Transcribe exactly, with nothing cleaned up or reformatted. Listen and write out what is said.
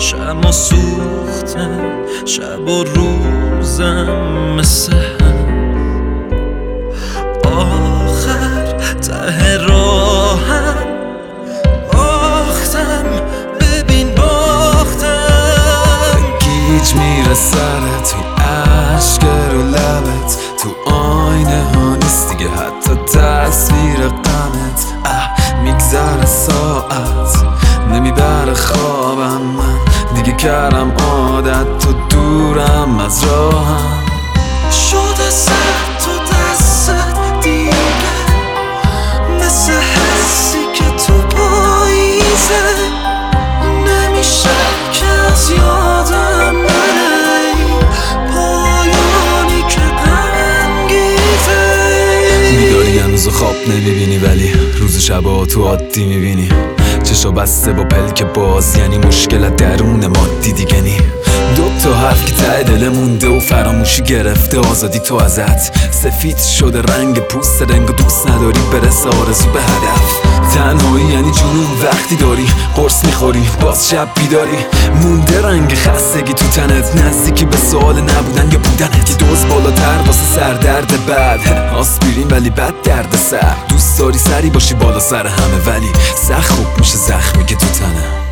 شما سوختم شب و روزم مثل هم، آخر ته راهم باختم، ببین باختم. گیج میره سرت توی عشق رو لبت، تو آینه ها نیست دیگه حتی تصویر غمت. اه میگذره ساعت نمیبره خوابم، من دیگه کردم عادت تو دورم از راهم. شده سر تو دستت دیگه مثل حسی که تو پاییزه، نمیشه که از یادم نره پایانی که غم‌انگیزه. میداری هنوز خواب نمیبینی ولی روز شبا تو عادی میبینی، چشا بسته با پلک باز یعنی مشکلت درون مادی دیگه نی. دو تا حرف که ته دل مونده و فراموشی گرفته آزادی تو ازت، سفید شده رنگ پوست رنگ و دوست نداری برسه آرزو به هدف. تنهایی یعنی جنون وقتی داری قرص میخوری باز شب بیداری، مونده رنگ خستگی تو تنت، نزدیکی به سوال نبودن یا بودنت. یه دوز بالاتر واسه سردرد بد، آسپرین ولی بد درد سر. دوست داری سری باشی بالا سر همه ولی سخت خوب میشه زخمی که تو تنه.